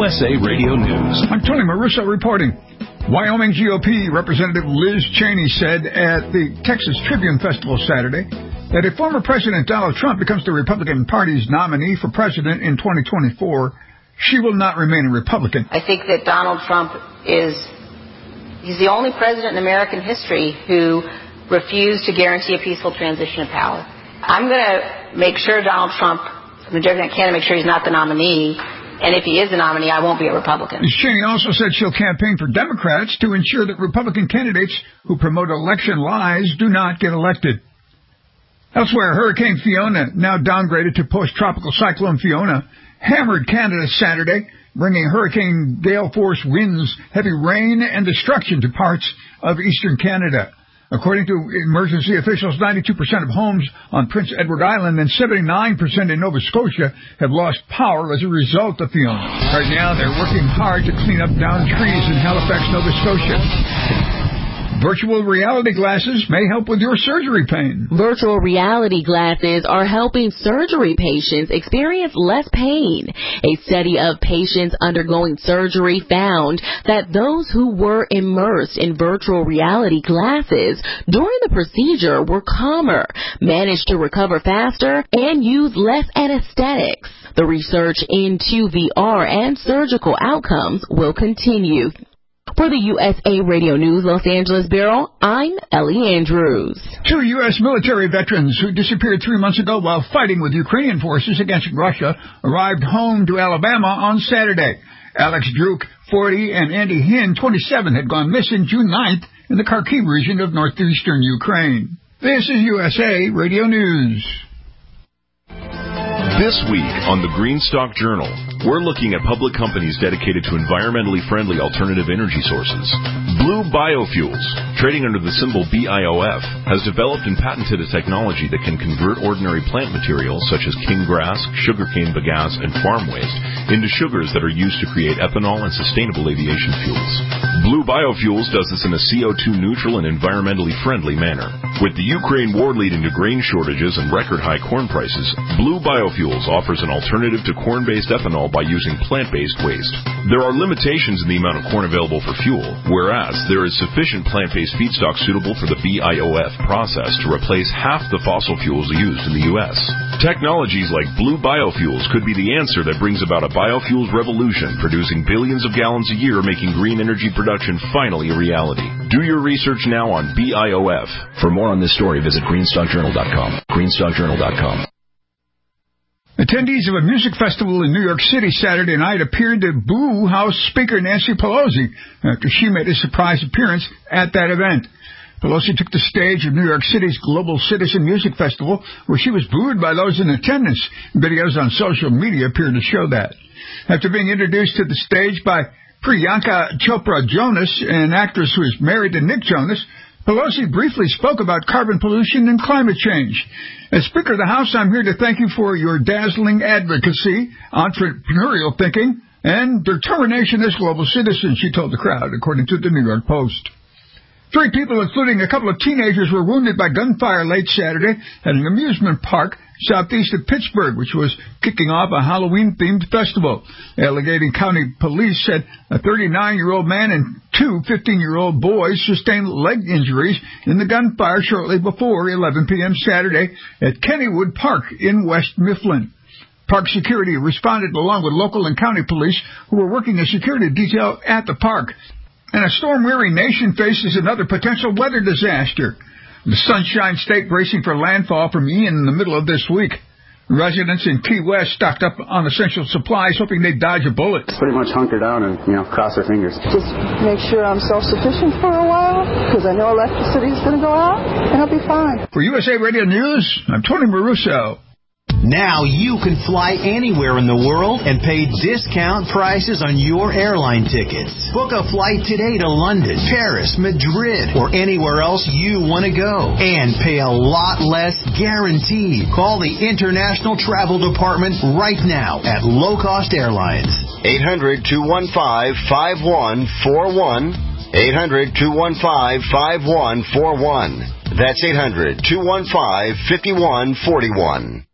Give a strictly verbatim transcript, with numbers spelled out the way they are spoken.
U S A Radio News. I'm Tony Maruso reporting. Wyoming G O P Representative Liz Cheney said at the Texas Tribune Festival Saturday that if former President Donald Trump becomes the Republican Party's nominee for president in twenty twenty-four, she will not remain a Republican. I think that Donald Trump is, he's the only president in American history who refused to guarantee a peaceful transition of power. I'm going to make sure Donald Trump, I'm joking, I can't make sure he's not the nominee. And if he is the nominee, I won't be a Republican. Miz Cheney also said she'll campaign for Democrats to ensure that Republican candidates who promote election lies do not get elected. Elsewhere, Hurricane Fiona, now downgraded to post-tropical cyclone Fiona, hammered Canada Saturday, bringing hurricane gale force winds, heavy rain, and destruction to parts of eastern Canada. According to emergency officials, ninety-two percent of homes on Prince Edward Island and seventy-nine percent in Nova Scotia have lost power as a result of Fiona. Right now, they're working hard to clean up downed trees in Halifax, Nova Scotia. Virtual reality glasses may help with your surgery pain. Virtual reality glasses are helping surgery patients experience less pain. A study of patients undergoing surgery found that those who were immersed in virtual reality glasses during the procedure were calmer, managed to recover faster, and use less anesthetics. The research into V R and surgical outcomes will continue. For the U S A Radio News Los Angeles Bureau, I'm Ellie Andrews. Two U S military veterans who disappeared three months ago while fighting with Ukrainian forces against Russia arrived home to Alabama on Saturday. Alex Druk, forty, and Andy Hinn, twenty-seven, had gone missing June ninth in the Kharkiv region of northeastern Ukraine. This is U S A Radio News. This week on the Greenstock Journal, we're looking at public companies dedicated to environmentally friendly alternative energy sources. Blue Biofuels, trading under the symbol B I O F, has developed and patented a technology that can convert ordinary plant materials such as king grass, sugarcane bagasse, and farm waste into sugars that are used to create ethanol and sustainable aviation fuels. Blue Biofuels does this in a C O two neutral and environmentally friendly manner. With the Ukraine war leading to grain shortages and record high corn prices, Blue Biofuels offers an alternative to corn-based ethanol by using plant-based waste. There are limitations in the amount of corn available for fuel, whereas there is sufficient plant-based feedstock suitable for the B I O F process to replace half the fossil fuels used in the U S. Technologies like Blue Biofuels could be the answer that brings about a biofuels revolution, producing billions of gallons a year, making green energy production finally a reality. Do your research now on B I O F. For more on this story, visit greenstock journal dot com. greenstock journal dot com. Attendees of a music festival in New York City Saturday night appeared to boo House Speaker Nancy Pelosi after she made a surprise appearance at that event. Pelosi took the stage of New York City's Global Citizen Music Festival, where she was booed by those in attendance. Videos on social media appeared to show that. After being introduced to the stage by Priyanka Chopra Jonas, an actress who is married to Nick Jonas, Pelosi briefly spoke about carbon pollution and climate change. As Speaker of the House, I'm here to thank you for your dazzling advocacy, entrepreneurial thinking, and determination as global citizens, she told the crowd, according to the New York Post. Three people, including a couple of teenagers, were wounded by gunfire late Saturday at an amusement park southeast of Pittsburgh, which was kicking off a Halloween-themed festival. Allegheny County Police said a thirty-nine-year-old man and two fifteen-year-old boys sustained leg injuries in the gunfire shortly before eleven p.m. Saturday at Kennywood Park in West Mifflin. Park security responded along with local and county police who were working a security detail at the park. And a storm-weary nation faces another potential weather disaster. The Sunshine State bracing for landfall from Ian in the middle of this week. Residents in Key West stocked up on essential supplies, hoping they'd dodge a bullet. Pretty much hunker down and, you know, cross our fingers. Just make sure I'm self-sufficient for a while, because I know electricity is going to go out, and I'll be fine. For U S A Radio News, I'm Tony Maruso. Now you can fly anywhere in the world and pay discount prices on your airline tickets. Book a flight today to London, Paris, Madrid, or anywhere else you want to go. And pay a lot less guaranteed. Call the International Travel Department right now at Low Cost Airlines. eight hundred, two one five, five one four one. eight hundred, two one five, five one four one. That's eight hundred, two one five, five one four one.